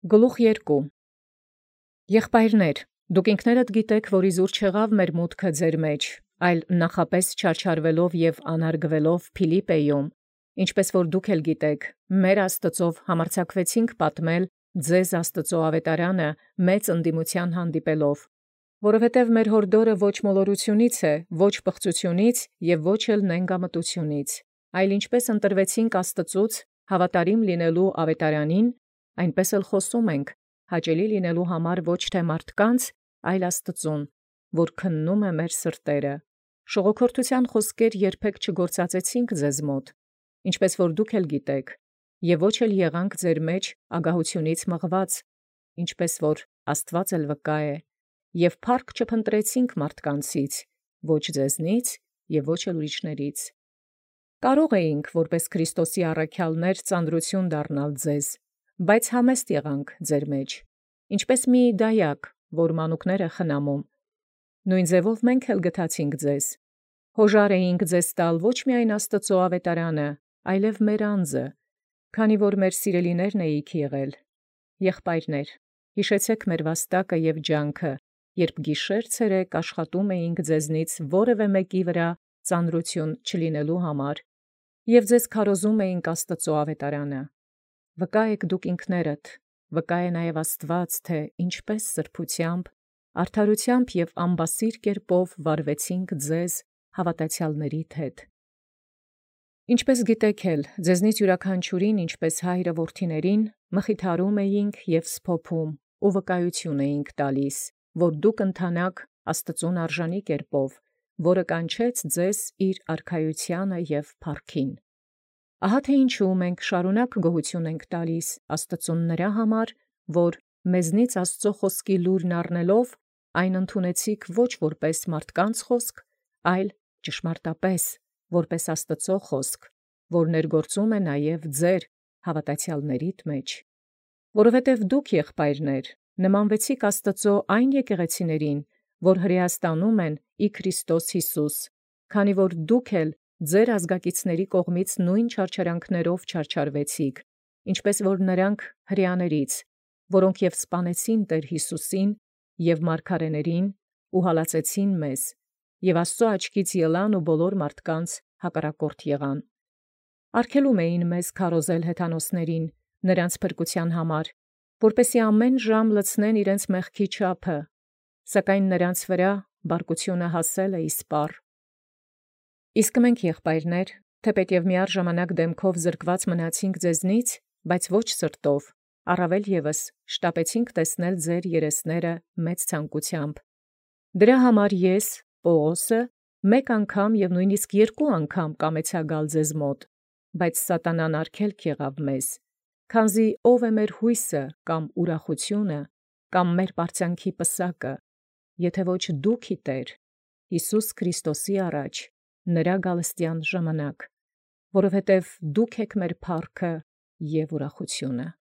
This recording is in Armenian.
Գլուխ 2 Եղբայրներ, դուք ինքներդ գիտեք, որ իզուր չեղավ մեր մուտքը ձեր մեջ, այլ նախապես չարչարվելով և անարգվելով Փիլիպպեում, ինչպես որ դուք էլ գիտեք, մեր Աստծով համարձակվեցինք պատմել ձեզ Աստծո ավետարանը մեծ ընդդիմության հանդիպելով, որովհետև մեր հորդորը ոչ մոլորությունից է, ոչ պղծությունից և ոչ էլ նենգամտությունից, այլ ինչպես ընտրվեցինք Աստծուց հավատարիմ լինելու ավետարանին, այնպես էլ խոսում ենք, հաճելի լինելու համար ոչ թե մարդկանց, այլ Աստծուն, որ քննում է մեր սրտերը. շողոքորթութեան խոսքեր երբեք չգործածեցինք ձեզ մոտ, ինչպես որ դուք էլ գիտեք, և ոչ էլ եղանք ձեր մեջ ագահութիւնից մղված, ինչպես որ Աստուած էլ վկա է, և փառք չփնտրեցինք մարդկանցից, ոչ ձեզնից և ոչ էլ ուրիշներից. Կարող էինք, որպես Քրիստոսի առաքյալներ ծանրութիւն դառնալ ձեզ, բայց համեստ եղանք ձեր մեջ, ինչպես մի դայակ, որ մանուկները խնամում. նոյն ձևով մենք էլ գտացինք ձեզ. հոժար էինք ձեզ տալ ոչ միայն Աստծո ավետարանը, այլև մեր անձը, քանի որ մեր սիրելիներն էիք եղել. եղբայրներ, հիշեցեք մեր վաստակը և ջանքը, երբ գիշեր ցերեկ աշխատում էինք ձեզնից որևէ մեկի վրա ծանրութիւն չլինելու համար, և ձեզ քարոզում էինք Աստծո ավետարանը. վկա եք դուք ինքներդ, վկա է նաև Աստուած, թե ինչպես սրբութեամբ, արդարութեամբ և ամբասիր կերպով վարվեցինք ձեզ հաւատացեալներիդ հետ. Ինչպես գիտեք էլ, ձեզնից յուրաքանչյուրին, ինչպես հայրը որդիներին, մխիթարում էինք և սփոփում ու վկայութիւն էինք տալիս, որ դուք ընթանաք Աստծուն արժանի կերպով, որը կանչեց ձեզ իր արքայութեանը և փառքին. ահա թե ինչու մենք շարունակ գոհութիւն ենք տալիս Աստծուն նրա համար, որ մեզնից Աստծո խոսքի լուրն առնելով, այն ընդունեցիք ոչ որպես մարդկանց խոսք, այլ ճշմարտապես որպես Աստծո խոսք, որ ներգործում է նաև ձեր հաւատացեալներիդ մեջ. որովհետև դուք եղբայրներ նմանվեցիք Աստծո այն եկեղեցիներին, որ հրեաստանում են ի Քրիստոս Յիսուս, քանի որ դուք էլ ձեր ազգակիցների կողմից նույն չարչարանքներով չարչարվեցիք, ինչպես որ նրանք հրեաներից, որոնք և սպանեցին Տեր Յիսուսին և մարգարեներին ու հալածեցին մեզ, և Աստծո աչքից ելան ու բոլոր մարդկանց հակառակորդ եղան. արգելում էին մեզ քարոզել հեթանոսներին նրանց փրկութեան համար, որպեսզի ամեն ժամ լցնեն իրենց մեղքի չափը, սակայն նրանց վրա բարկութիւնը հասել է իսպառ։ Իսկ մենք եղբայրներ, թեպետև միառժամանակ դեմքով զրկված մնացինք ձեզնից, բայց ոչ սրտով, առավել ևս շտապեցինք տեսնել ձեր երեսները մեծ ցանկութեամբ. դրա համար ես, Պողոսը, մեկ անգամ և նույնիսկ երկու անգամ կամեցա գալ ձեզ մոտ, բայց սատանան արգելք եղավ մեզ, քանզի ո՞վ է մեր հույսը կամ ուրախութիւնը կամ մեր պարծանքի պսակը, եթե ոչ դուք Տէր Յիսուս Քրիստոսի առաջ նրա գալստեան ժամանակ, որովհետև դուք եք մեր փառքը և ուրախութիւնը։